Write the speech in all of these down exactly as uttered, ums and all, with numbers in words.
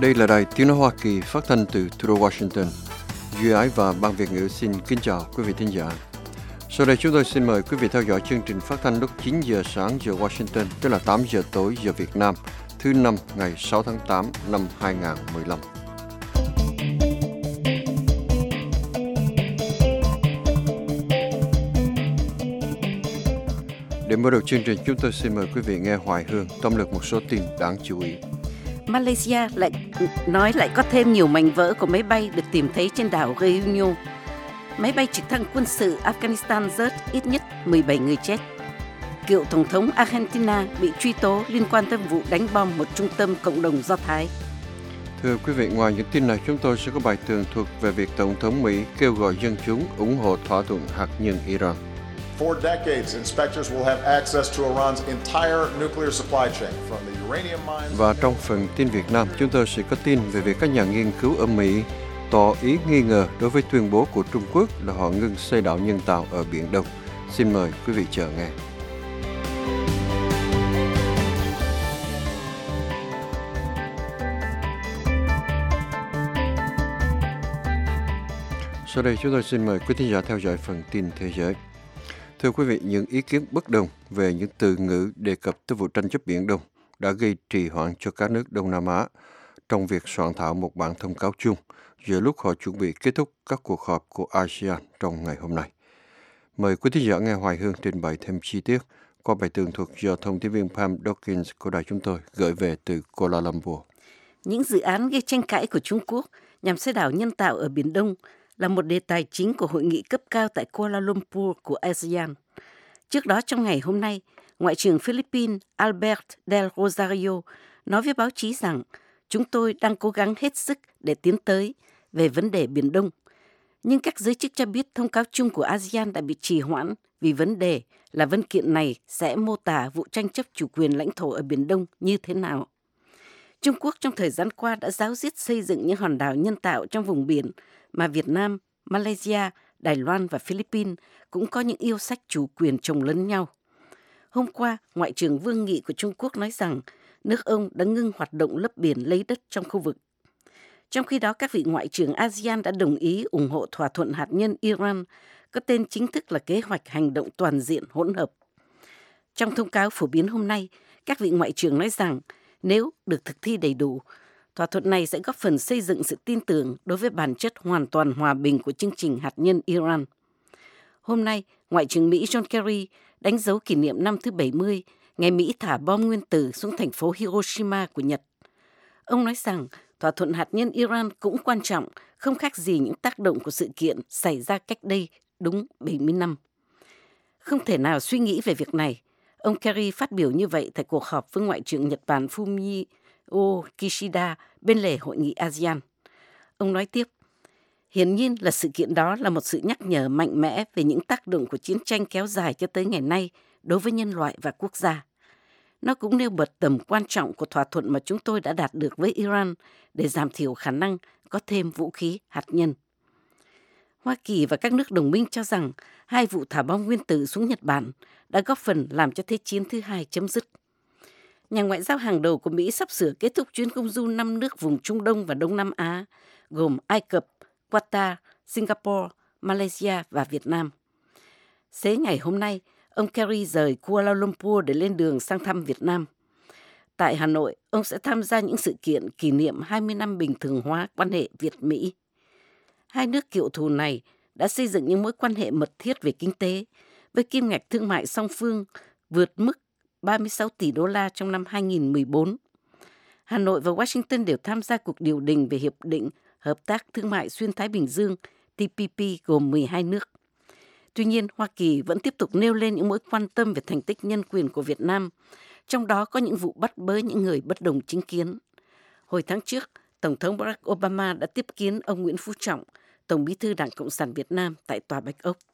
Đây là đài tiếng nói Hoa Kỳ phát thanh từ thủ đô Washington. Duy Ái và Ban Việt ngữ xin kính chào quý vị thính giả. Sau đây chúng tôi xin mời quý vị theo dõi chương trình phát thanh lúc chín giờ sáng giờ Washington, tức là tám giờ tối giờ Việt Nam, thứ năm ngày sáu tháng tám năm hai nghìn không trăm mười lăm. Để mở đầu chương trình, chúng tôi xin mời quý vị nghe Hoài Hương tóm lược một số tin đáng chú ý. Malaysia lại nói lại có thêm nhiều mảnh vỡ của máy bay được tìm thấy trên đảo Reunion. Máy bay trực thăng quân sự Afghanistan rớt, ít nhất mười bảy người chết. Cựu Tổng thống Argentina bị truy tố liên quan tới vụ đánh bom một trung tâm cộng đồng Do Thái. Thưa quý vị, ngoài những tin này, chúng tôi sẽ có bài tường thuật về việc Tổng thống Mỹ kêu gọi dân chúng ủng hộ thỏa thuận hạt nhân Iran. For decades, inspectors will have access to Iran's entire nuclear supply chain, from the uranium mines. Và trong phần tin Việt Nam, chúng tôi sẽ có tin về việc các nhà nghiên cứu ở Mỹ tỏ ý nghi ngờ đối với tuyên bố của Trung Quốc là họ ngừng xây đảo nhân tạo ở Biển Đông. Xin mời quý vị chờ nghe. Sau đây chúng tôi xin mời quý thính giả theo dõi phần tin thế giới. Thưa quý vị, những ý kiến bất đồng về những từ ngữ đề cập tới vụ tranh chấp Biển Đông đã gây trì hoãn cho các nước Đông Nam Á trong việc soạn thảo một bản thông cáo chung giữa lúc họ chuẩn bị kết thúc các cuộc họp của a sê an trong ngày hôm nay. Mời quý thính giả nghe Hoài Hương trình bày thêm chi tiết qua bài tường thuật do thông tin viên Pam Dawkins của đài chúng tôi gửi về từ Kuala Lumpur. Những dự án gây tranh cãi của Trung Quốc nhằm xây đảo nhân tạo ở Biển Đông là một đề tài chính của hội nghị cấp cao tại Kuala Lumpur của a sê an. Trước đó trong ngày hôm nay, Ngoại trưởng Philippines Albert Del Rosario nói với báo chí rằng chúng tôi đang cố gắng hết sức để tiến tới về vấn đề Biển Đông. Nhưng các giới chức cho biết thông cáo chung của a sê an đã bị trì hoãn vì vấn đề là văn kiện này sẽ mô tả vụ tranh chấp chủ quyền lãnh thổ ở Biển Đông như thế nào. Trung Quốc trong thời gian qua đã ráo riết xây dựng những hòn đảo nhân tạo trong vùng biển mà Việt Nam, Malaysia, Đài Loan và Philippines cũng có những yêu sách chủ quyền chồng lấn nhau. Hôm qua, Ngoại trưởng Vương Nghị của Trung Quốc nói rằng nước ông đã ngưng hoạt động lấp biển lấy đất trong khu vực. Trong khi đó, các vị ngoại trưởng a sê an đã đồng ý ủng hộ thỏa thuận hạt nhân Iran, có tên chính thức là Kế hoạch hành động toàn diện hỗn hợp. Trong thông cáo phổ biến hôm nay, các vị ngoại trưởng nói rằng nếu được thực thi đầy đủ, thỏa thuận này sẽ góp phần xây dựng sự tin tưởng đối với bản chất hoàn toàn hòa bình của chương trình hạt nhân Iran. Hôm nay, Ngoại trưởng Mỹ John Kerry đánh dấu kỷ niệm năm thứ bảy mươi ngày Mỹ thả bom nguyên tử xuống thành phố Hiroshima của Nhật. Ông nói rằng thỏa thuận hạt nhân Iran cũng quan trọng, không khác gì những tác động của sự kiện xảy ra cách đây đúng bảy mươi năm. Không thể nào suy nghĩ về việc này. Ông Kerry phát biểu như vậy tại cuộc họp với Ngoại trưởng Nhật Bản Fumio Kishida bên lề hội nghị a sê an. Ông nói tiếp, hiển nhiên là sự kiện đó là một sự nhắc nhở mạnh mẽ về những tác động của chiến tranh kéo dài cho tới ngày nay đối với nhân loại và quốc gia. Nó cũng nêu bật tầm quan trọng của thỏa thuận mà chúng tôi đã đạt được với Iran để giảm thiểu khả năng có thêm vũ khí hạt nhân. Hoa Kỳ và các nước đồng minh cho rằng hai vụ thả bom nguyên tử xuống Nhật Bản đã góp phần làm cho Thế chiến thứ hai chấm dứt. Nhà ngoại giao hàng đầu của Mỹ sắp sửa kết thúc chuyến công du năm nước vùng Trung Đông và Đông Nam Á, gồm Ai Cập, Qatar, Singapore, Malaysia và Việt Nam. Xế ngày hôm nay, ông Kerry rời Kuala Lumpur để lên đường sang thăm Việt Nam. Tại Hà Nội, ông sẽ tham gia những sự kiện kỷ niệm hai mươi năm bình thường hóa quan hệ Việt-Mỹ. Hai nước cựu thù này đã xây dựng những mối quan hệ mật thiết về kinh tế, với kim ngạch thương mại song phương vượt mức ba mươi sáu tỷ đô la trong năm hai nghìn không trăm mười bốn. Hà Nội và Washington đều tham gia cuộc điều đình về Hiệp định Hợp tác Thương mại Xuyên Thái Bình Dương T P P gồm mười hai nước. Tuy nhiên, Hoa Kỳ vẫn tiếp tục nêu lên những mối quan tâm về thành tích nhân quyền của Việt Nam, trong đó có những vụ bắt bớ những người bất đồng chính kiến. Hồi tháng trước, Tổng thống Barack Obama đã tiếp kiến ông Nguyễn Phú Trọng, Tổng bí thư Đảng Cộng sản Việt Nam tại Tòa Bạch Ốc.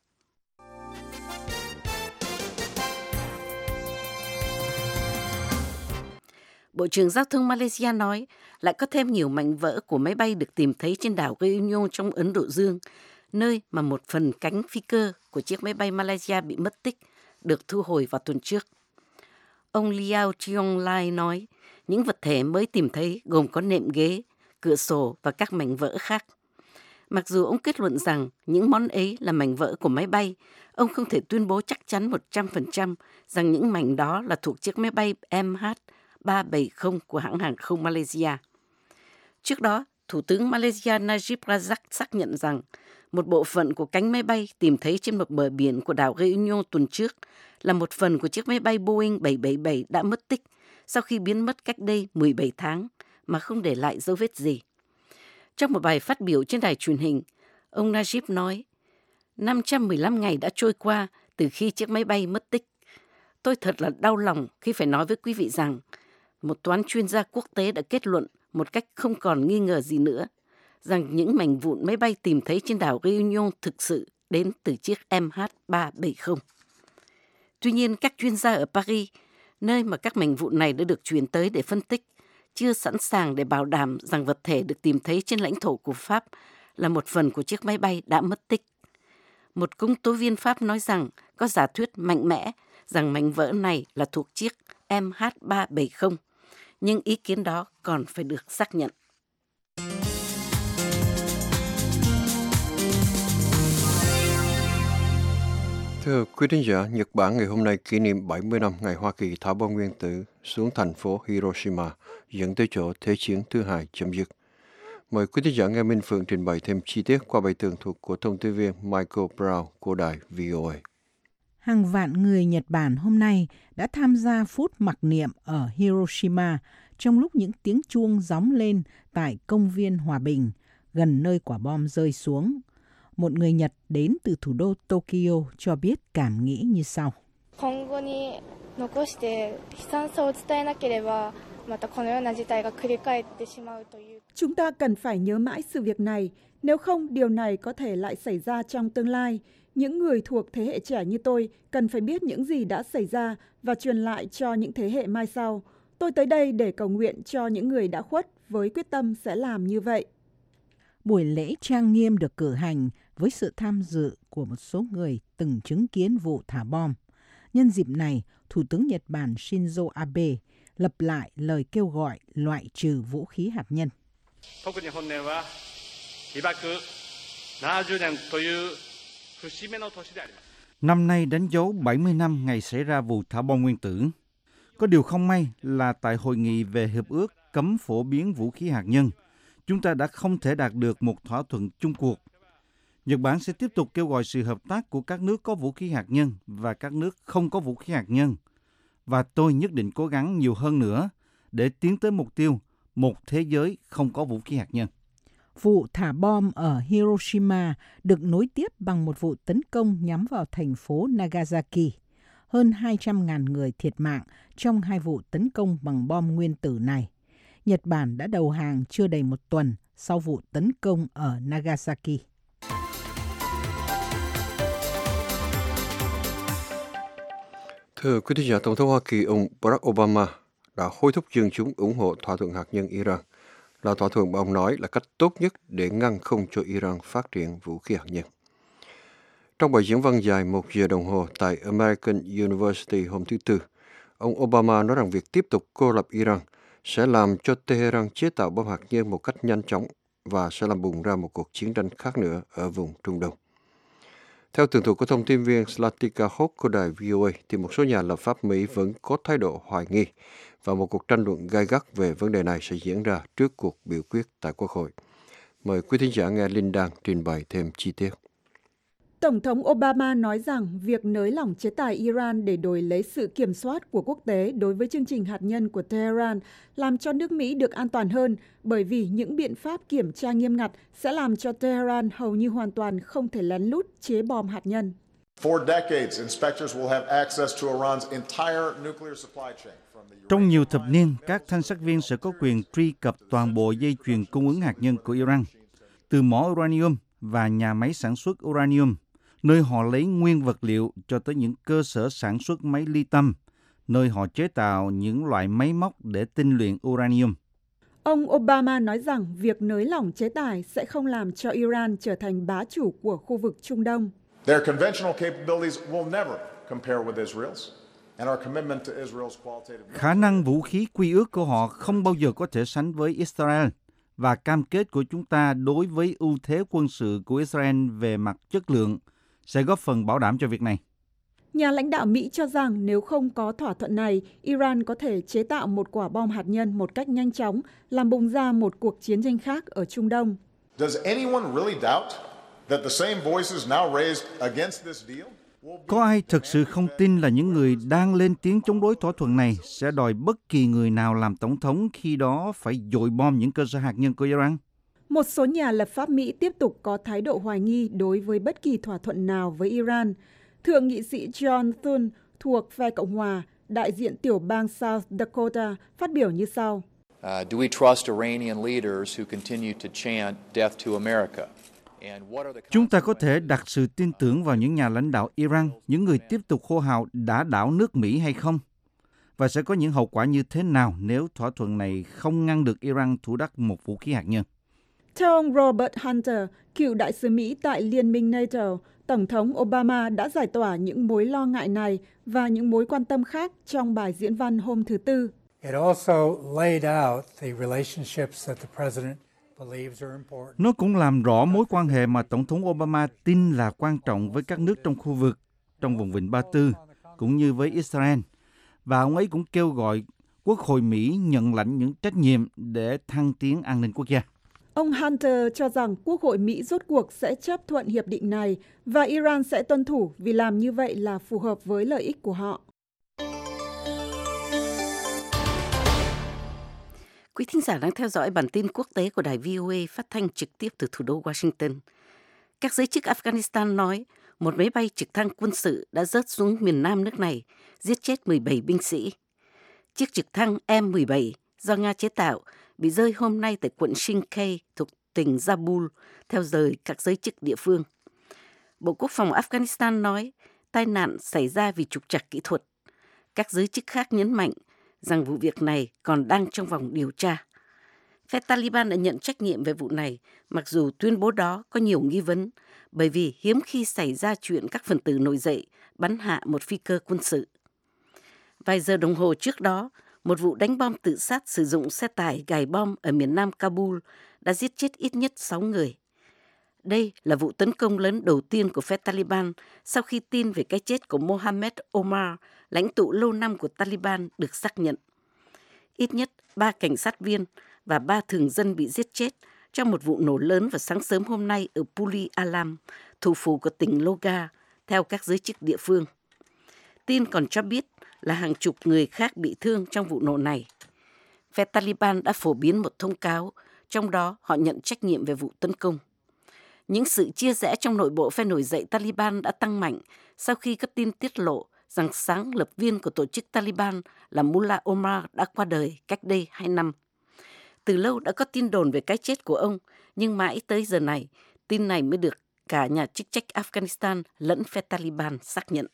Bộ trưởng Giao thông Malaysia nói lại có thêm nhiều mảnh vỡ của máy bay được tìm thấy trên đảo Reunion trong Ấn Độ Dương, nơi mà một phần cánh phi cơ của chiếc máy bay Malaysia bị mất tích được thu hồi vào tuần trước. Ông Liao Chiong Lai nói những vật thể mới tìm thấy gồm có nệm ghế, cửa sổ và các mảnh vỡ khác. Mặc dù ông kết luận rằng những món ấy là mảnh vỡ của máy bay, ông không thể tuyên bố chắc chắn một trăm phần trăm rằng những mảnh đó là thuộc chiếc máy bay M H ba bảy không của hãng hàng không Malaysia. Trước đó, Thủ tướng Malaysia Najib Razak xác nhận rằng một bộ phận của cánh máy bay tìm thấy trên một bờ biển của đảo Reunion tuần trước là một phần của chiếc máy bay Boeing bảy bảy bảy đã mất tích sau khi biến mất cách đây mười bảy tháng mà không để lại dấu vết gì. Trong một bài phát biểu trên đài truyền hình, ông Najib nói, năm trăm mười lăm ngày đã trôi qua từ khi chiếc máy bay mất tích. Tôi thật là đau lòng khi phải nói với quý vị rằng một toán chuyên gia quốc tế đã kết luận một cách không còn nghi ngờ gì nữa rằng những mảnh vụn máy bay tìm thấy trên đảo Reunion thực sự đến từ chiếc M H ba bảy không. Tuy nhiên, các chuyên gia ở Paris, nơi mà các mảnh vụn này đã được chuyển tới để phân tích, chưa sẵn sàng để bảo đảm rằng vật thể được tìm thấy trên lãnh thổ của Pháp là một phần của chiếc máy bay đã mất tích. Một công tố viên Pháp nói rằng có giả thuyết mạnh mẽ rằng mảnh vỡ này là thuộc chiếc M H ba bảy không, nhưng ý kiến đó còn phải được xác nhận. Thưa quý thính giả, Nhật Bản ngày hôm nay kỷ niệm bảy mươi năm ngày Hoa Kỳ thả bom nguyên tử xuống thành phố Hiroshima, dẫn tới chỗ Thế chiến thứ hai chấm dứt. Mời quý thính giả nghe Minh Phượng trình bày thêm chi tiết qua bài tường thuật của thông tin viên Michael Brown của đài vê o a. Hàng vạn người Nhật Bản hôm nay đã tham gia phút mặc niệm ở Hiroshima trong lúc những tiếng chuông gióng lên tại công viên Hòa Bình, gần nơi quả bom rơi xuống. Một người Nhật đến từ thủ đô Tokyo cho biết cảm nghĩ như sau. Chúng ta cần phải nhớ mãi sự việc này, nếu không điều này có thể lại xảy ra trong tương lai. Những người thuộc thế hệ trẻ như tôi cần phải biết những gì đã xảy ra và truyền lại cho những thế hệ mai sau. Tôi tới đây để cầu nguyện cho những người đã khuất với quyết tâm sẽ làm như vậy. Buổi lễ trang nghiêm được cử hành với sự tham dự của một số người từng chứng kiến vụ thả bom. Nhân dịp này, Thủ tướng Nhật Bản Shinzo Abe lặp lại lời kêu gọi loại trừ vũ khí hạt nhân. Năm nay đánh dấu bảy mươi năm ngày xảy ra vụ thả bom nguyên tử. Có điều không may là tại hội nghị về hiệp ước cấm phổ biến vũ khí hạt nhân, chúng ta đã không thể đạt được một thỏa thuận chung cuộc. Nhật Bản sẽ tiếp tục kêu gọi sự hợp tác của các nước có vũ khí hạt nhân và các nước không có vũ khí hạt nhân. Và tôi nhất định cố gắng nhiều hơn nữa để tiến tới mục tiêu một thế giới không có vũ khí hạt nhân. Vụ thả bom ở Hiroshima được nối tiếp bằng một vụ tấn công nhắm vào thành phố Nagasaki. Hơn hai trăm nghìn người thiệt mạng trong hai vụ tấn công bằng bom nguyên tử này. Nhật Bản đã đầu hàng chưa đầy một tuần sau vụ tấn công ở Nagasaki. Thưa quý thính giả, Tổng thống Hoa Kỳ ông Barack Obama đã hối thúc dân chúng ủng hộ thỏa thuận hạt nhân Iran, là thỏa thuận mà ông nói là cách tốt nhất để ngăn không cho Iran phát triển vũ khí hạt nhân. Trong bài diễn văn dài một giờ đồng hồ tại American University hôm thứ Tư, ông Obama nói rằng việc tiếp tục cô lập Iran sẽ làm cho Tehran chế tạo bom hạt nhân một cách nhanh chóng và sẽ làm bùng ra một cuộc chiến tranh khác nữa ở vùng Trung Đông. Theo tường thuật của thông tin viên Slatika Hope của đài vê o a, thì một số nhà lập pháp Mỹ vẫn có thái độ hoài nghi và một cuộc tranh luận gay gắt về vấn đề này sẽ diễn ra trước cuộc biểu quyết tại Quốc hội. Mời quý thính giả nghe Linh Đan trình bày thêm chi tiết. Tổng thống Obama nói rằng việc nới lỏng chế tài Iran để đổi lấy sự kiểm soát của quốc tế đối với chương trình hạt nhân của Tehran làm cho nước Mỹ được an toàn hơn, bởi vì những biện pháp kiểm tra nghiêm ngặt sẽ làm cho Tehran hầu như hoàn toàn không thể lén lút chế bom hạt nhân. Trong nhiều thập niên, các thanh sát viên sẽ có quyền truy cập toàn bộ dây chuyền cung ứng hạt nhân của Iran, từ mỏ uranium và nhà máy sản xuất uranium, nơi họ lấy nguyên vật liệu, cho tới những cơ sở sản xuất máy ly tâm, nơi họ chế tạo những loại máy móc để tinh luyện uranium. Ông Obama nói rằng việc nới lỏng chế tài sẽ không làm cho Iran trở thành bá chủ của khu vực Trung Đông. Their conventional capabilities will never compare with Israel's, and our commitment to Israel's qualitative... Khả năng vũ khí quy ước của họ không bao giờ có thể sánh với Israel, và cam kết của chúng ta đối với ưu thế quân sự của Israel về mặt chất lượng sẽ góp phần bảo đảm cho việc này. Nhà lãnh đạo Mỹ cho rằng nếu không có thỏa thuận này, Iran có thể chế tạo một quả bom hạt nhân một cách nhanh chóng, làm bùng ra một cuộc chiến tranh khác ở Trung Đông. Does anyone really doubt that the same voices now raised against this deal? Có ai thực sự không tin là những người đang lên tiếng chống đối thỏa thuận này sẽ đòi bất kỳ người nào làm tổng thống khi đó phải dội bom những cơ sở hạt nhân của Iran? Một số nhà lập pháp Mỹ tiếp tục có thái độ hoài nghi đối với bất kỳ thỏa thuận nào với Iran. Thượng nghị sĩ John Thune thuộc phe Cộng hòa, đại diện tiểu bang South Dakota, phát biểu như sau. Uh, do we trust Iranian leaders who continue to chant death to America? Chúng ta có thể đặt sự tin tưởng vào những nhà lãnh đạo Iran, những người tiếp tục hô hào đã đảo nước Mỹ hay không? Và sẽ có những hậu quả như thế nào nếu thỏa thuận này không ngăn được Iran thủ đắc một vũ khí hạt nhân? Theo ông Robert Hunter, cựu đại sứ Mỹ tại Liên minh NATO, Tổng thống Obama đã giải tỏa những mối lo ngại này và những mối quan tâm khác trong bài diễn văn hôm thứ Tư. Nó cũng làm rõ mối quan hệ mà Tổng thống Obama tin là quan trọng với các nước trong khu vực, trong vùng Vịnh Ba Tư, cũng như với Israel. Và ông ấy cũng kêu gọi Quốc hội Mỹ nhận lãnh những trách nhiệm để thăng tiến an ninh quốc gia. Ông Hunter cho rằng Quốc hội Mỹ rốt cuộc sẽ chấp thuận hiệp định này và Iran sẽ tuân thủ vì làm như vậy là phù hợp với lợi ích của họ. Quý thính giả đang theo dõi bản tin quốc tế của đài vê o a phát thanh trực tiếp từ thủ đô Washington. Các giới chức Afghanistan nói một máy bay trực thăng quân sự đã rớt xuống miền nam nước này, giết chết mười bảy binh sĩ. Chiếc trực thăng M mười bảy do Nga chế tạo bị rơi hôm nay tại quận Shinkay thuộc tỉnh Zabul, theo lời các giới chức địa phương. Bộ Quốc phòng Afghanistan nói tai nạn xảy ra vì trục trặc kỹ thuật. Các giới chức khác nhấn mạnh rằng vụ việc này còn đang trong vòng điều tra. Phe Taliban đã nhận trách nhiệm về vụ này, mặc dù tuyên bố đó có nhiều nghi vấn, bởi vì hiếm khi xảy ra chuyện các phần tử nổi dậy bắn hạ một phi cơ quân sự. Vài giờ đồng hồ trước đó, một vụ đánh bom tự sát sử dụng xe tải gài bom ở miền nam Kabul đã giết chết ít nhất sáu người. Đây là vụ tấn công lớn đầu tiên của phe Taliban sau khi tin về cái chết của Mohammed Omar, lãnh tụ lâu năm của Taliban, được xác nhận. Ít nhất ba cảnh sát viên và ba thường dân bị giết chết trong một vụ nổ lớn vào sáng sớm hôm nay ở Puli Alam, thủ phủ của tỉnh Logar, theo các giới chức địa phương. Tin còn cho biết là hàng chục người khác bị thương trong vụ nổ này. Phe Taliban đã phổ biến một thông cáo, trong đó họ nhận trách nhiệm về vụ tấn công. Những sự chia rẽ trong nội bộ phe nổi dậy Taliban đã tăng mạnh sau khi các tin tiết lộ rằng sáng lập viên của tổ chức Taliban là Mullah Omar đã qua đời cách đây hai năm. Từ lâu đã có tin đồn về cái chết của ông, nhưng mãi tới giờ này, tin này mới được cả nhà chức trách Afghanistan lẫn phe Taliban xác nhận.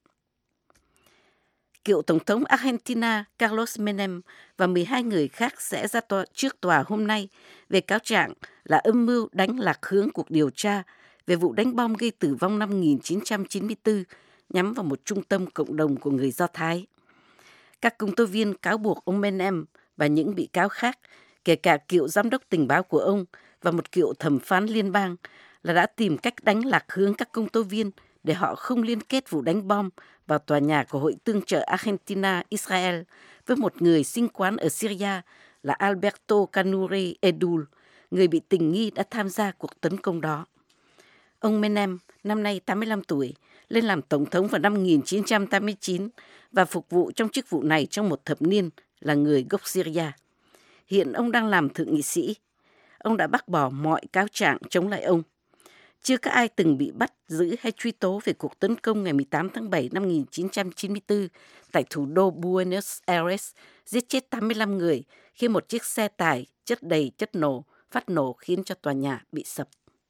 Cựu Tổng thống Argentina Carlos Menem và mười hai người khác sẽ ra tòa trước tòa hôm nay về cáo trạng là âm mưu đánh lạc hướng cuộc điều tra về vụ đánh bom gây tử vong năm một nghìn chín trăm chín mươi tư nhắm vào một trung tâm cộng đồng của người Do Thái. Các công tố viên cáo buộc ông Menem và những bị cáo khác, kể cả cựu giám đốc tình báo của ông và một cựu thẩm phán liên bang, là đã tìm cách đánh lạc hướng các công tố viên để họ không liên kết vụ đánh bom vào tòa nhà của Hội Tương trợ Argentina-Israel với một người sinh quán ở Syria là Alberto Canuri Edul, người bị tình nghi đã tham gia cuộc tấn công đó. Ông Menem, năm nay tám mươi lăm tuổi, lên làm tổng thống vào năm một nghìn chín trăm tám mươi chín và phục vụ trong chức vụ này trong một thập niên, là người gốc Syria. Hiện ông đang làm thượng nghị sĩ. Ông đã bác bỏ mọi cáo trạng chống lại ông. Chưa có ai từng bị bắt, giữ hay truy tố về cuộc tấn công ngày mười tám tháng bảy năm một nghìn chín trăm chín mươi tư tại thủ đô Buenos Aires, giết chết tám mươi lăm người khi một chiếc xe tải chất đầy chất nổ phát nổ khiến cho tòa nhà bị sập.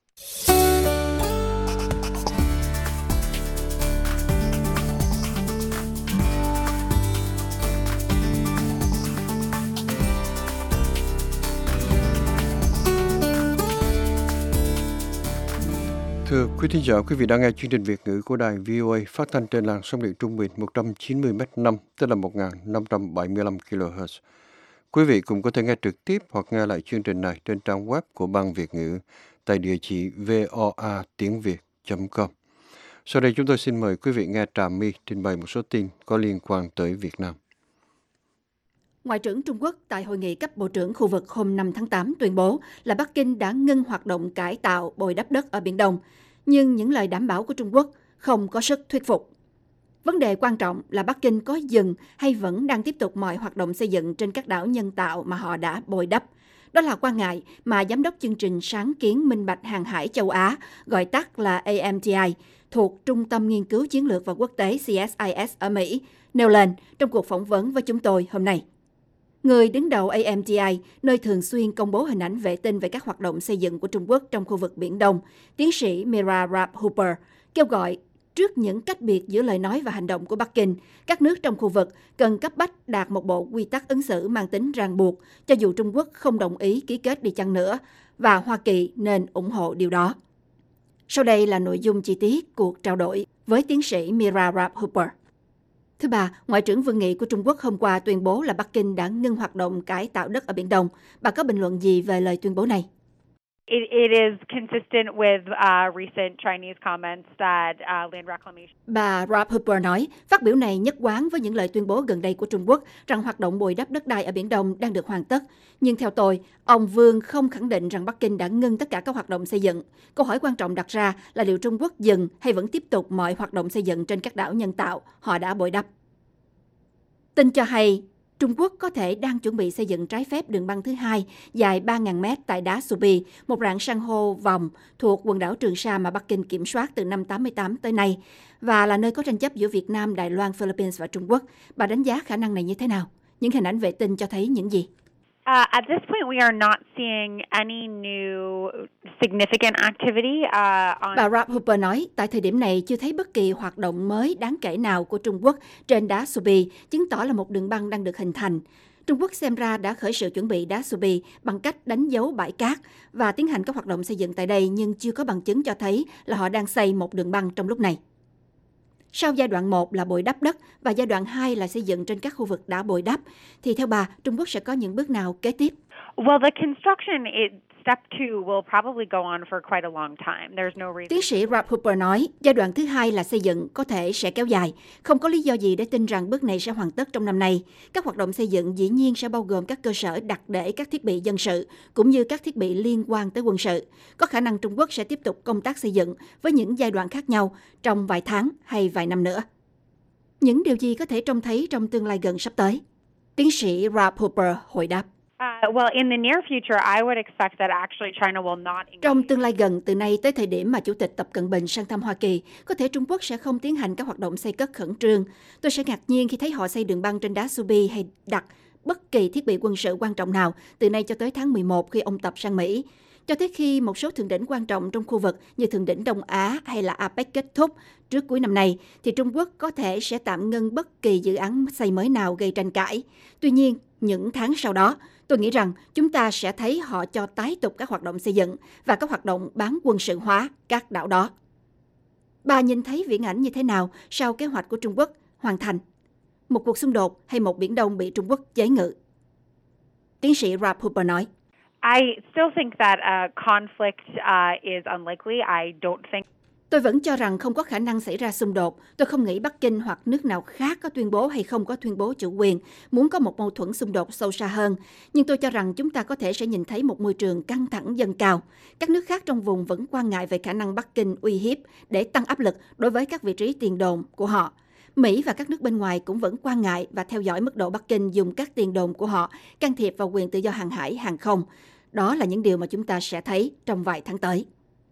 Thưa quý thính giả, quý vị đang nghe chương trình Việt ngữ của đài vê o a phát thanh trên làn sóng điện trung bình một trăm chín mươi mét năm, tức là một nghìn năm trăm bảy mươi lăm ki lô héc. Quý vị cũng có thể nghe trực tiếp hoặc nghe lại chương trình này trên trang web của Ban Việt ngữ tại địa chỉ voa tiếng việt chấm com. Sau đây chúng tôi xin mời quý vị nghe Trà My trình bày một số tin có liên quan tới Việt Nam. Ngoại trưởng Trung Quốc tại hội nghị cấp bộ trưởng khu vực hôm năm tháng tám tuyên bố là Bắc Kinh đã ngưng hoạt động cải tạo bồi đắp đất ở Biển Đông, nhưng những lời đảm bảo của Trung Quốc không có sức thuyết phục. Vấn đề quan trọng là Bắc Kinh có dừng hay vẫn đang tiếp tục mọi hoạt động xây dựng trên các đảo nhân tạo mà họ đã bồi đắp. Đó là quan ngại mà Giám đốc chương trình sáng kiến minh bạch hàng hải châu Á, gọi tắt là A M T I, thuộc Trung tâm Nghiên cứu Chiến lược và Quốc tế C S I S ở Mỹ, nêu lên trong cuộc phỏng vấn với chúng tôi hôm nay. Người đứng đầu A M T I, nơi thường xuyên công bố hình ảnh vệ tinh về các hoạt động xây dựng của Trung Quốc trong khu vực Biển Đông, tiến sĩ Mira Rapp-Hooper, kêu gọi trước những cách biệt giữa lời nói và hành động của Bắc Kinh, các nước trong khu vực cần cấp bách đạt một bộ quy tắc ứng xử mang tính ràng buộc, cho dù Trung Quốc không đồng ý ký kết đi chăng nữa, và Hoa Kỳ nên ủng hộ điều đó. Sau đây là nội dung chi tiết cuộc trao đổi với tiến sĩ Mira Rapp-Hooper. Thứ ba, Ngoại trưởng Vương nghị của Trung Quốc hôm qua tuyên bố là Bắc Kinh đã ngưng hoạt động cải tạo đất ở Biển Đông. Bà có bình luận gì về lời tuyên bố này? It, it is consistent with uh, recent Chinese comments that uh, land reclamation. Bà Rapp-Hooper nói, phát biểu này nhất quán với những lời tuyên bố gần đây của Trung Quốc rằng hoạt động bồi đắp đất đai ở Biển Đông đang được hoàn tất. Nhưng theo tôi, ông Vương không khẳng định rằng Bắc Kinh đã ngưng tất cả các hoạt động xây dựng. Câu hỏi quan trọng đặt ra là liệu Trung Quốc dừng hay vẫn tiếp tục mọi hoạt động xây dựng trên các đảo nhân tạo họ đã bồi đắp. Tin cho hay, Trung Quốc có thể đang chuẩn bị xây dựng trái phép đường băng thứ hai dài ba nghìn mét tại đá Subi, một rạn san hô vòng thuộc quần đảo Trường Sa mà Bắc Kinh kiểm soát từ năm tám mươi tám tới nay và là nơi có tranh chấp giữa Việt Nam, Đài Loan, Philippines và Trung Quốc. Bà đánh giá khả năng này như thế nào? Những hình ảnh vệ tinh cho thấy những gì? Uh, at this point, we are not seeing any new significant activity uh, on. Bà Rapp-Hooper nói, tại thời điểm này chưa thấy bất kỳ hoạt động mới đáng kể nào của Trung Quốc trên đá Subi, chứng tỏ là một đường băng đang được hình thành. Trung Quốc xem ra đã khởi sự chuẩn bị đá Subi bằng cách đánh dấu bãi cát và tiến hành các hoạt động xây dựng tại đây, nhưng chưa có bằng chứng cho thấy là họ đang xây một đường băng trong lúc này. Sau giai đoạn một là bồi đắp đất và giai đoạn hai là xây dựng trên các khu vực đã bồi đắp, thì theo bà, Trung Quốc sẽ có những bước nào kế tiếp? Well, the construction, it, step two will probably go on for quite a long time. There's no reason. Tiến sĩ Rapp-Hooper nói, giai đoạn thứ hai là xây dựng có thể sẽ kéo dài. Không có lý do gì để tin rằng bước này sẽ hoàn tất trong năm nay. Các hoạt động xây dựng dĩ nhiên sẽ bao gồm các cơ sở đặt để các thiết bị dân sự, cũng như các thiết bị liên quan tới quân sự. Có khả năng Trung Quốc sẽ tiếp tục công tác xây dựng với những giai đoạn khác nhau trong vài tháng hay vài năm nữa. Những điều gì có thể trông thấy trong tương lai gần sắp tới? Tiến sĩ Rapp-Hooper hồi đáp. Uh, well, in the near future, I would expect that actually China will not engage. Trong tương lai gần, từ nay tới thời điểm mà Chủ tịch Tập Cận Bình sang thăm Hoa Kỳ, có thể Trung Quốc sẽ không tiến hành các hoạt động xây cất khẩn trương. Tôi sẽ ngạc nhiên khi thấy họ xây đường băng trên đá Subi hay đặt bất kỳ thiết bị quân sự quan trọng nào từ nay cho tới tháng mười một khi ông Tập sang Mỹ. Cho tới khi một số thượng đỉnh quan trọng trong khu vực như thượng đỉnh Đông Á hay là a pếch kết thúc trước cuối năm nay, thì Trung Quốc có thể sẽ tạm ngưng bất kỳ dự án xây mới nào gây tranh cãi. Tuy nhiên, những tháng sau đó, tôi nghĩ rằng chúng ta sẽ thấy họ cho tái tục các hoạt động xây dựng và các hoạt động bán quân sự hóa các đảo đó. Bà nhìn thấy viễn ảnh như thế nào sau kế hoạch của Trung Quốc hoàn thành? Một cuộc xung đột hay một Biển Đông bị Trung Quốc chế ngự? Tiến sĩ Rapp-Hooper nói. I still think that a conflict uh, is unlikely. I don't think. Tôi vẫn cho rằng không có khả năng xảy ra xung đột. Tôi không nghĩ Bắc Kinh hoặc nước nào khác có tuyên bố hay không có tuyên bố chủ quyền muốn có một mâu thuẫn xung đột sâu xa hơn. Nhưng tôi cho rằng chúng ta có thể sẽ nhìn thấy một môi trường căng thẳng dâng cao. Các nước khác trong vùng vẫn quan ngại về khả năng Bắc Kinh uy hiếp để tăng áp lực đối với các vị trí tiền đồn của họ. Mỹ và các nước bên ngoài cũng vẫn quan ngại và theo dõi mức độ Bắc Kinh dùng các tiền đồn của họ can thiệp vào quyền tự do hàng hải, hàng không. Đó là những điều mà chúng ta sẽ thấy trong vài tháng tới.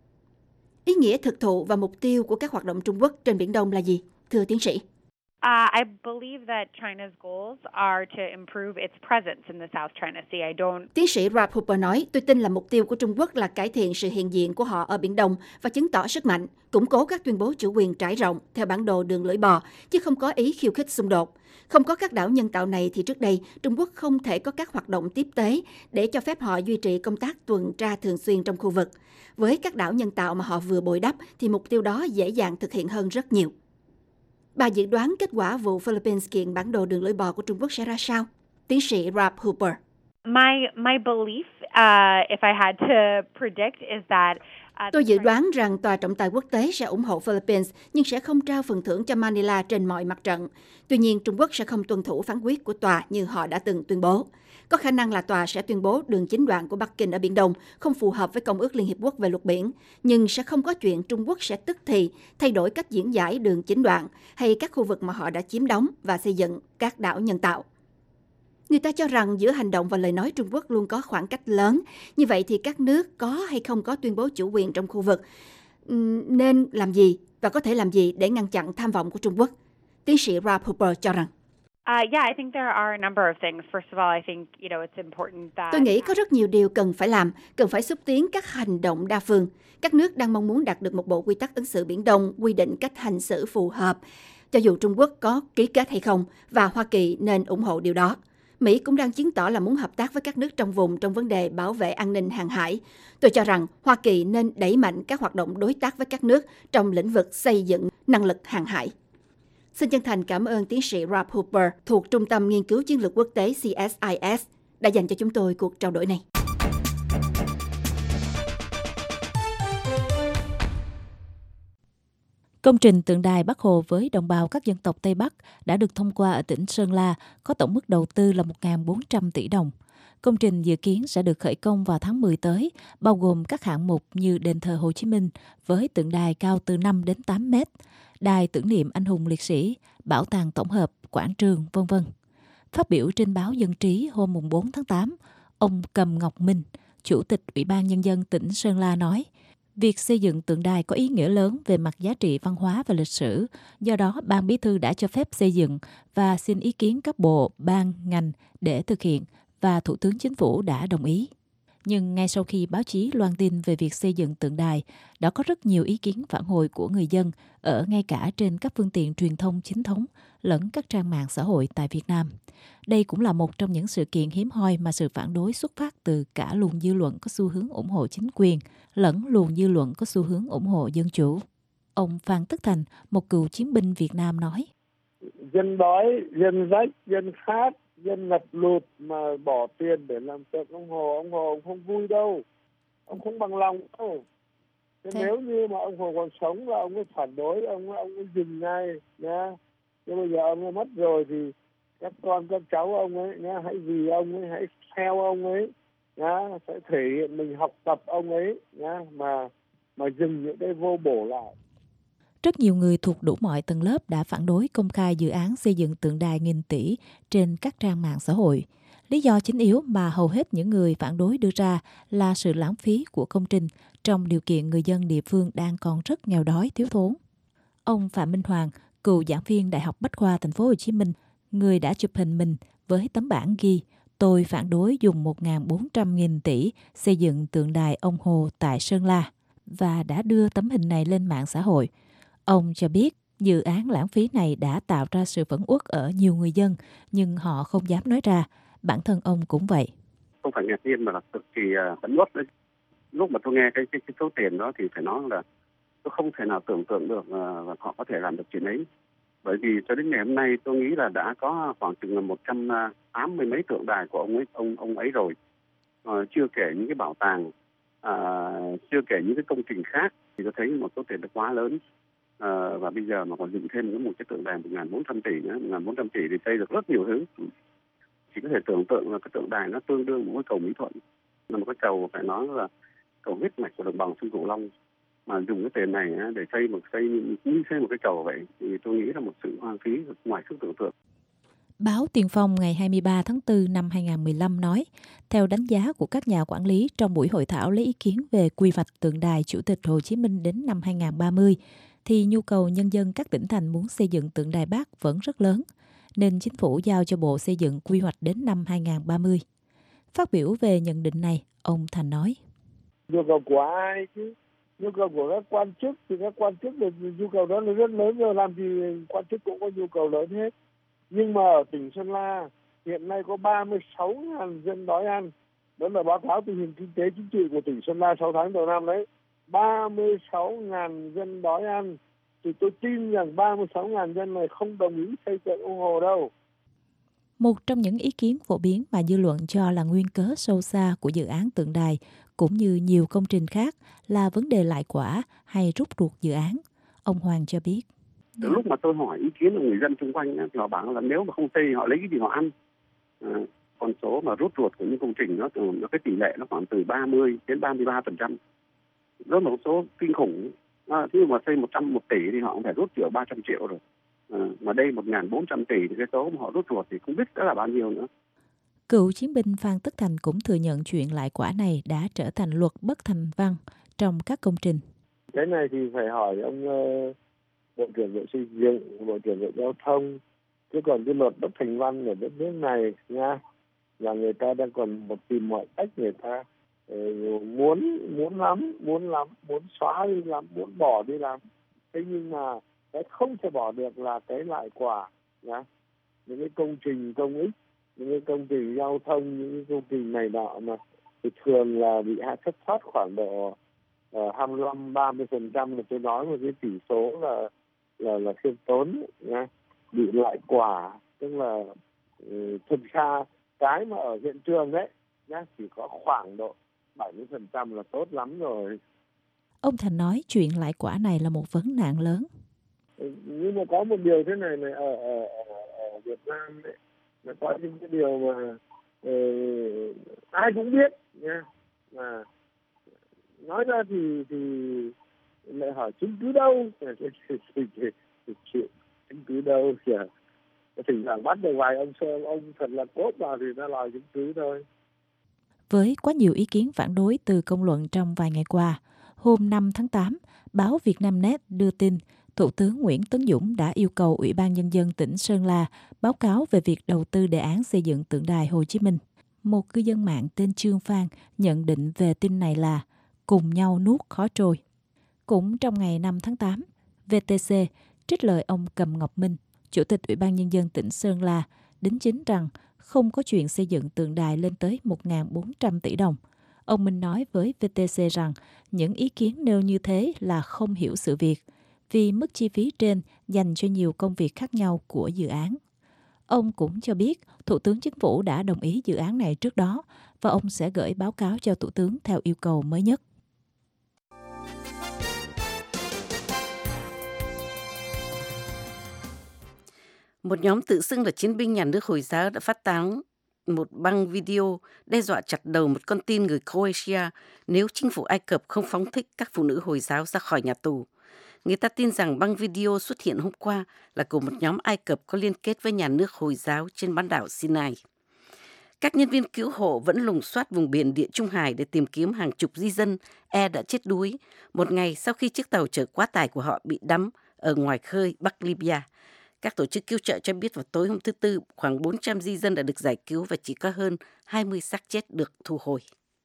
Ý nghĩa thực thụ và mục tiêu của các hoạt động Trung Quốc trên Biển Đông là gì, thưa tiến sĩ? Uh, I believe that China's goals are to improve its presence in the South China Sea. I don't. Tiến sĩ Rapp-Hooper nói, tôi tin là mục tiêu của Trung Quốc là cải thiện sự hiện diện của họ ở Biển Đông và chứng tỏ sức mạnh, củng cố các tuyên bố chủ quyền trải rộng theo bản đồ đường lưỡi bò, chứ không có ý khiêu khích xung đột. Không có các đảo nhân tạo này thì trước đây Trung Quốc không thể có các hoạt động tiếp tế để cho phép họ duy trì công tác tuần tra thường xuyên trong khu vực. Với các đảo nhân tạo mà họ vừa bồi đắp thì mục tiêu đó dễ dàng thực hiện hơn rất nhiều. Bà dự đoán kết quả vụ Philippines kiện bản đồ đường lưỡi bò của Trung Quốc sẽ ra sao? Tiến sĩ Rapp-Hooper. My my belief, uh, if I had to predict, is that uh, Tôi dự đoán rằng tòa trọng tài quốc tế sẽ ủng hộ Philippines nhưng sẽ không trao phần thưởng cho Manila trên mọi mặt trận. Tuy nhiên, Trung Quốc sẽ không tuân thủ phán quyết của tòa như họ đã từng tuyên bố. Có khả năng là tòa sẽ tuyên bố đường chín đoạn của Bắc Kinh ở Biển Đông không phù hợp với Công ước Liên Hiệp Quốc về luật biển, nhưng sẽ không có chuyện Trung Quốc sẽ tức thì thay đổi cách diễn giải đường chín đoạn hay các khu vực mà họ đã chiếm đóng và xây dựng các đảo nhân tạo. Người ta cho rằng giữa hành động và lời nói Trung Quốc luôn có khoảng cách lớn. Như vậy thì các nước có hay không có tuyên bố chủ quyền trong khu vực nên làm gì và có thể làm gì để ngăn chặn tham vọng của Trung Quốc? Tiến sĩ Rob Hooper cho rằng Uh, yeah, I think there are a number of things. First of all, I think, you know, it's important that... Tôi nghĩ có rất nhiều điều cần phải làm, cần phải xúc tiến các hành động đa phương. Các nước đang mong muốn đạt được một bộ quy tắc ứng xử Biển Đông quy định cách hành xử phù hợp, cho dù Trung Quốc có ký kết hay không, và Hoa Kỳ nên ủng hộ điều đó. Mỹ cũng đang chứng tỏ là muốn hợp tác với các nước trong vùng trong vấn đề bảo vệ an ninh hàng hải. Tôi cho rằng Hoa Kỳ nên đẩy mạnh các hoạt động đối tác với các nước trong lĩnh vực xây dựng năng lực hàng hải. Xin chân thành cảm ơn tiến sĩ Rob Hooper thuộc Trung tâm Nghiên cứu Chiến lược Quốc tế C S I S đã dành cho chúng tôi cuộc trao đổi này. Công trình tượng đài Bác Hồ với đồng bào các dân tộc Tây Bắc đã được thông qua ở tỉnh Sơn La, có tổng mức đầu tư là một nghìn bốn trăm tỷ đồng. Công trình dự kiến sẽ được khởi công vào tháng mười tới, bao gồm các hạng mục như đền thờ Hồ Chí Minh với tượng đài cao từ năm đến tám mét, đài tưởng niệm anh hùng liệt sĩ, bảo tàng tổng hợp, quảng trường, vân vân. Phát biểu trên báo Dân trí hôm bốn tháng tám, ông Cầm Ngọc Minh, Chủ tịch Ủy ban Nhân dân tỉnh Sơn La nói, việc xây dựng tượng đài có ý nghĩa lớn về mặt giá trị văn hóa và lịch sử, do đó Ban Bí thư đã cho phép xây dựng và xin ý kiến các bộ, ban, ngành để thực hiện và Thủ tướng Chính phủ đã đồng ý. Nhưng ngay sau khi báo chí loan tin về việc xây dựng tượng đài, đã có rất nhiều ý kiến phản hồi của người dân ở ngay cả trên các phương tiện truyền thông chính thống lẫn các trang mạng xã hội tại Việt Nam. Đây cũng là một trong những sự kiện hiếm hoi mà sự phản đối xuất phát từ cả luồng dư luận có xu hướng ủng hộ chính quyền lẫn luồng dư luận có xu hướng ủng hộ dân chủ. Ông Phan Tất Thành, một cựu chiến binh Việt Nam nói: Dân đói, dân rách, dân khát, dân ngập lụt mà bỏ tiền để làm tượng ông Hồ, ông Hồ ông không vui đâu, ông không bằng lòng đâu. Thế Thế. Nếu như mà ông Hồ còn sống là ông ấy phản đối, ông ông ấy dừng ngay nha. Nhưng bây giờ ông ấy mất rồi thì các con các cháu ông ấy nhá, hãy vì ông ấy, hãy theo ông ấy nhá, sẽ thể hiện mình học tập ông ấy nhá, mà mà dừng những cái vô bổ lại. Rất nhiều người thuộc đủ mọi tầng lớp đã phản đối công khai dự án xây dựng tượng đài nghìn tỷ trên các trang mạng xã hội. Lý do chính yếu mà hầu hết những người phản đối đưa ra là sự lãng phí của công trình trong điều kiện người dân địa phương đang còn rất nghèo đói, thiếu thốn. Ông Phạm Minh Hoàng, cựu giảng viên Đại học Bách khoa Thành phố Hồ Chí Minh, người đã chụp hình mình với tấm bảng ghi "Tôi phản đối dùng một nghìn bốn trăm nghìn tỷ xây dựng tượng đài ông Hồ tại Sơn La" và đã đưa tấm hình này lên mạng xã hội. Ông cho biết dự án lãng phí này đã tạo ra sự phẫn uất ở nhiều người dân, nhưng họ không dám nói ra. Bản thân ông cũng vậy. Không phải ngạc nhiên mà là cực kỳ phẫn uất đấy. Lúc mà tôi nghe cái, cái, cái số tiền đó thì phải nói là tôi không thể nào tưởng tượng được là họ có thể làm được chuyện ấy. Bởi vì cho đến ngày hôm nay tôi nghĩ là đã có khoảng chừng là một trăm tám mươi mấy tượng đài của ông ấy, ông ông ấy rồi. À, chưa kể những cái bảo tàng, à, chưa kể những cái công trình khác thì tôi thấy một số tiền nó quá lớn. À, và bây giờ mà còn dựng thêm một cái tượng đài một nghìn bốn trăm tỷ nữa, một nghìn bốn trăm tỷ thì xây được rất nhiều thứ. Chỉ có thể tưởng tượng là cái tượng đài nó tương đương một cái cầu Mỹ Thuận, là một cái cầu phải nói là cầu huyết mạch của đồng bằng sông Cửu Long, mà dùng cái tiền này để xây một xây như xây một cái cầu vậy thì tôi nghĩ là một sự hoang phí ngoài sức tưởng tượng. Báo Tiền Phong ngày hai mươi ba tháng tư năm hai nghìn không trăm mười lăm nói, theo đánh giá của các nhà quản lý trong buổi hội thảo lấy ý kiến về quy hoạch tượng đài Chủ tịch Hồ Chí Minh đến năm hai nghìn không trăm ba mươi, thì nhu cầu nhân dân các tỉnh thành muốn xây dựng tượng đài Bác vẫn rất lớn, nên chính phủ giao cho Bộ Xây dựng quy hoạch đến năm hai nghìn không trăm ba mươi. Phát biểu về nhận định này, ông Thành nói: Nhu cầu của ai chứ? Nhu cầu của các quan chức thì các quan chức thì nhu cầu đó là rất lớn rồi, làm gì quan chức cũng có nhu cầu lớn hết. Nhưng mà ở tỉnh Sơn La hiện nay có ba mươi sáu nghìn dân đói ăn. Đó là báo cáo tình hình kinh tế chính trị của tỉnh Sơn La sáu tháng đầu năm đấy. ba mươi sáu nghìn dân đói ăn. Thì tôi tin rằng ba mươi sáu nghìn dân này không đồng ý xây dựng ông Hồ đâu. Một trong những ý kiến phổ biến mà dư luận cho là nguyên cớ sâu xa của dự án tượng đài cũng như nhiều công trình khác là vấn đề lại quả hay rút ruột dự án. Ông Hoàng cho biết. Từ lúc mà tôi hỏi ý kiến của người dân xung quanh thì họ bảo là nếu mà không xây họ lấy cái gì họ ăn. À, con số mà rút ruột của những công trình nó, nó cái tỷ lệ nó khoảng từ ba mươi đến ba mươi ba phần trăm. Đó là một số kinh khủng. À, khi mà xây một trăm một tỷ thì họ cũng phải rút triệu ba trăm triệu rồi. À, mà đây một nghìn bốn trăm tỷ thì cái số mà họ rút ruột thì không biết đó là bao nhiêu nữa. Cựu chiến binh Phan Tất Thành cũng thừa nhận chuyện lại quả này đã trở thành luật bất thành văn trong các công trình. Cái này thì phải hỏi ông uh, Bộ trưởng Bộ Xây dựng, Bộ trưởng Bộ Giao thông. Chứ còn cái luật bất thành văn ở đất nước này nha, là người ta đang còn một tìm mọi cách, người ta uh, muốn muốn lắm, muốn lắm, muốn xóa đi lắm, muốn bỏ đi lắm. Thế nhưng mà cái không thể bỏ được là cái lại quả nhá. Những cái công trình công ích, những cái công trình giao thông, những cái công trình này nọ mà thì thường là bị hạ thất thoát khoảng độ uh, hai mươi lăm ba mươi phần trăm, là tôi nói một cái tỷ số là là là khiêm tốn nhá. Bị lại quả tức là uh, thực ra cái mà ở hiện trường đấy nhá chỉ có khoảng độ bảy mươi phần trăm là tốt lắm rồi. Ông Thành nói chuyện lại quả này là một vấn nạn lớn. Nhưng mà có một điều thế này này ở ở, ở, ở Việt Nam đấy, là có những cái điều mà uh, ai cũng biết nha, mà nói ra thì thì lại hỏi chứng cứ đâu, chứng cứ đâu kìa. Thỉnh thoảng bắt được vài ông sơ ông thật là tốt vào thì nó là chứng cứ thôi. Với quá nhiều ý kiến phản đối từ công luận trong vài ngày qua, hôm năm tháng tám, báo Vietnamnet đưa tin Thủ tướng Nguyễn Tấn Dũng đã yêu cầu Ủy ban Nhân dân tỉnh Sơn La báo cáo về việc đầu tư đề án xây dựng tượng đài Hồ Chí Minh. Một cư dân mạng tên Trương Phan nhận định về tin này là cùng nhau nuốt khó trôi. Cũng trong ngày năm tháng tám, vê tê xê trích lời ông Cầm Ngọc Minh, Chủ tịch Ủy ban Nhân dân tỉnh Sơn La, đính chính rằng không có chuyện xây dựng tượng đài lên tới một nghìn bốn trăm tỷ đồng. Ông Minh nói với vê tê xê rằng những ý kiến nêu như thế là không hiểu sự việc, vì mức chi phí trên dành cho nhiều công việc khác nhau của dự án. Ông cũng cho biết Thủ tướng Chính phủ đã đồng ý dự án này trước đó và ông sẽ gửi báo cáo cho Thủ tướng theo yêu cầu mới nhất. Một nhóm tự xưng là chiến binh nhà nước Hồi giáo đã phát tán một băng video đe dọa chặt đầu một con tin người Croatia nếu chính phủ Ai Cập không phóng thích các phụ nữ Hồi giáo ra khỏi nhà tù. Người ta tin rằng băng video xuất hiện hôm qua là của một nhóm Ai Cập có liên kết với nhà nước Hồi giáo trên bán đảo Sinai. Các nhân viên cứu hộ vẫn lùng soát vùng biển Địa Trung Hải để tìm kiếm hàng chục di dân e đã chết đuối một ngày sau khi chiếc tàu chở quá tải của họ bị đắm ở ngoài khơi Bắc Libya. Các tổ chức cứu trợ cho biết vào tối hôm thứ Tư, khoảng bốn trăm di dân đã được giải cứu và chỉ có hơn hai mươi xác chết được thu hồi.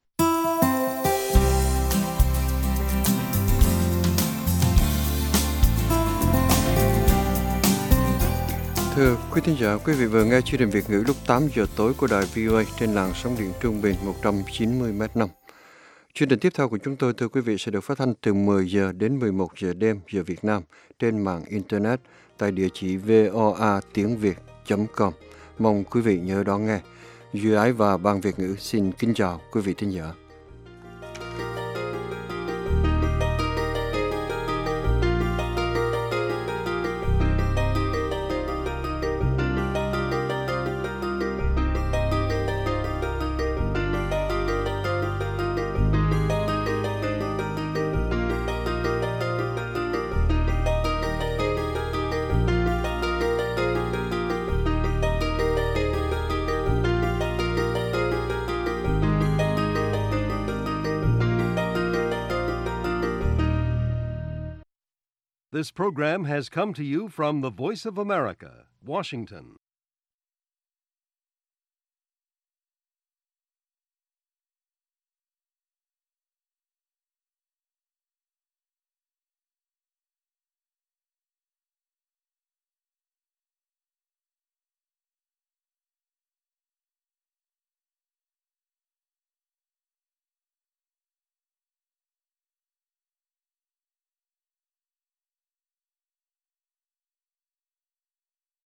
Thưa quý thính giả, quý vị vừa nghe chương trình Việt ngữ lúc tám giờ tối của đài vê o a trên làn sóng điện trung bình một trăm chín mươi mét năm. Chương trình tiếp theo của chúng tôi, thưa quý vị, sẽ được phát thanh từ mười giờ đến mười một giờ đêm giờ Việt Nam trên mạng Internet tại địa chỉ voa tiếng việt chấm com. Mong quý vị nhớ đón nghe. Duy Ái và Ban Việt ngữ xin kính chào quý vị thính giả. This program has come to you from the Voice of America, Washington.